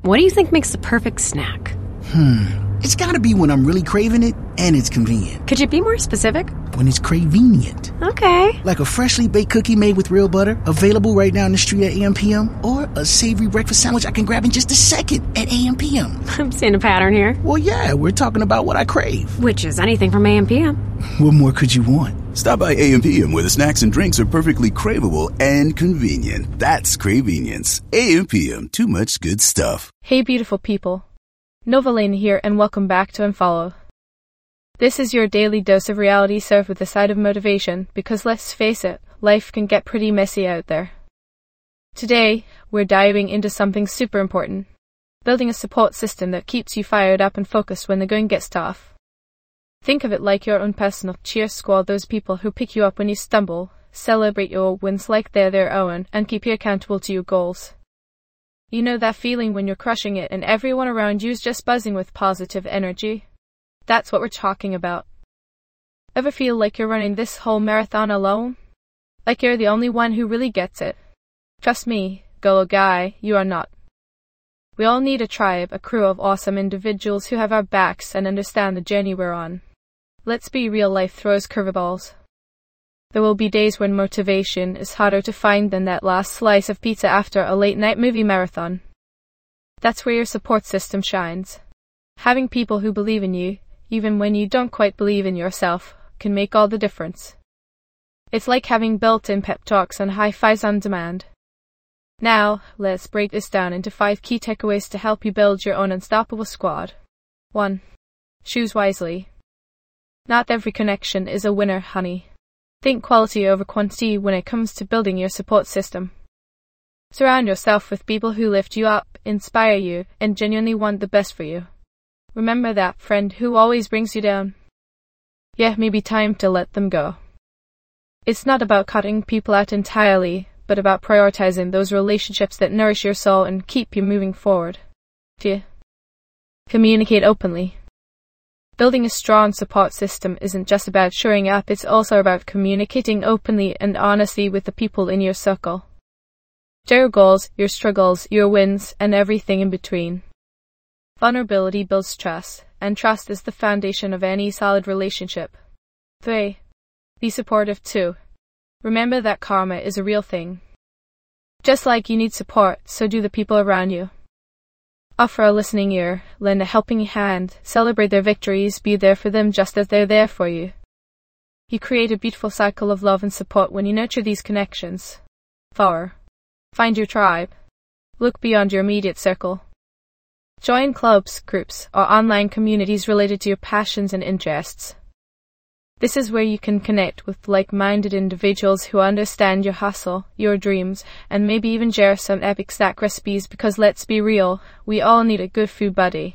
What do you think makes the perfect snack? It's gotta be when I'm really craving it and it's convenient. Could you be more specific? When it's cravenient. Okay. Like a freshly baked cookie made with real butter, available right now in the street at AM/PM, or a savory breakfast sandwich I can grab in just a second at AM/PM. I'm seeing a pattern here. Well, yeah, we're talking about what I crave. Which is anything from AM/PM. What more could you want? Stop by AM/PM where the snacks and drinks are perfectly craveable and convenient. That's Cravenience. AM/PM, too much good stuff. Hey beautiful people. Novaline here and welcome back to Unfollow. This is your daily dose of reality served with a side of motivation because let's face it, life can get pretty messy out there. Today, we're diving into something super important. Building a support system that keeps you fired up and focused when the going gets tough. Think of it like your own personal cheer squad, those people who pick you up when you stumble, celebrate your wins like they're their own, and keep you accountable to your goals. You know that feeling when you're crushing it and everyone around you is just buzzing with positive energy? That's what we're talking about. Ever feel like you're running this whole marathon alone? Like you're the only one who really gets it? Trust me, girl or guy, you are not. We all need a tribe, a crew of awesome individuals who have our backs and understand the journey we're on. Let's be real, life throws curveballs. There will be days when motivation is harder to find than that last slice of pizza after a late-night movie marathon. That's where your support system shines. Having people who believe in you, even when you don't quite believe in yourself, can make all the difference. It's like having built-in pep talks and high fives on demand. Now, let's break this down into 5 key takeaways to help you build your own unstoppable squad. 1. Choose wisely. Not every connection is a winner, honey. Think quality over quantity when it comes to building your support system. Surround yourself with people who lift you up, inspire you, and genuinely want the best for you. Remember that friend who always brings you down? Yeah, maybe time to let them go. It's not about cutting people out entirely, but about prioritizing those relationships that nourish your soul and keep you moving forward. 2. Communicate openly. Building a strong support system isn't just about showing up, it's also about communicating openly and honestly with the people in your circle. Share your goals, your struggles, your wins, and everything in between. Vulnerability builds trust, and trust is the foundation of any solid relationship. 3. Be supportive too. Remember that karma is a real thing. Just like you need support, so do the people around you. Offer a listening ear, lend a helping hand, celebrate their victories, be there for them just as they're there for you. You create a beautiful cycle of love and support when you nurture these connections. 4. Find your tribe. Look beyond your immediate circle. Join clubs, groups, or online communities related to your passions and interests. This is where you can connect with like-minded individuals who understand your hustle, your dreams, and maybe even share some epic snack recipes because let's be real, we all need a good food buddy.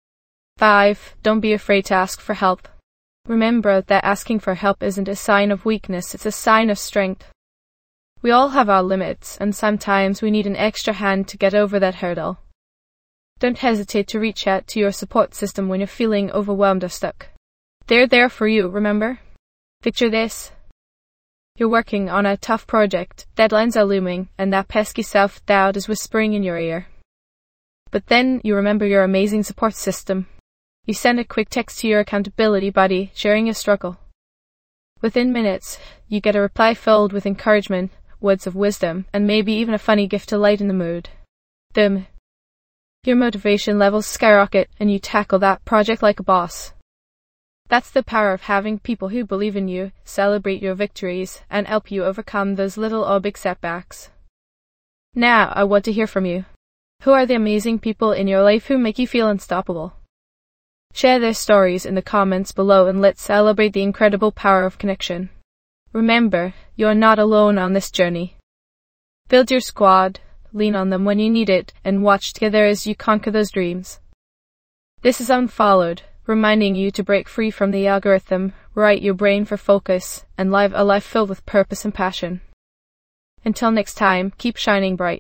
5. Don't be afraid to ask for help. Remember that asking for help isn't a sign of weakness, it's a sign of strength. We all have our limits, and sometimes we need an extra hand to get over that hurdle. Don't hesitate to reach out to your support system when you're feeling overwhelmed or stuck. They're there for you, remember? Picture this. You're working on a tough project, deadlines are looming, and that pesky self-doubt is whispering in your ear. But then you remember your amazing support system. You send a quick text to your accountability buddy, sharing your struggle. Within minutes, you get a reply filled with encouragement, words of wisdom, and maybe even a funny gift to lighten the mood. Boom. Your motivation levels skyrocket, and you tackle that project like a boss. That's the power of having people who believe in you, celebrate your victories, and help you overcome those little or big setbacks. Now, I want to hear from you. Who are the amazing people in your life who make you feel unstoppable? Share their stories in the comments below and let's celebrate the incredible power of connection. Remember, you're not alone on this journey. Build your squad, lean on them when you need it, and watch together as you conquer those dreams. This is Unfollowed, reminding you to break free from the algorithm, right your brain for focus, and live a life filled with purpose and passion. Until next time, keep shining bright.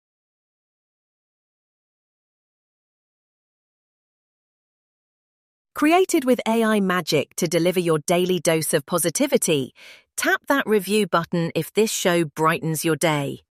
Created with AI magic to deliver your daily dose of positivity, tap that review button if this show brightens your day.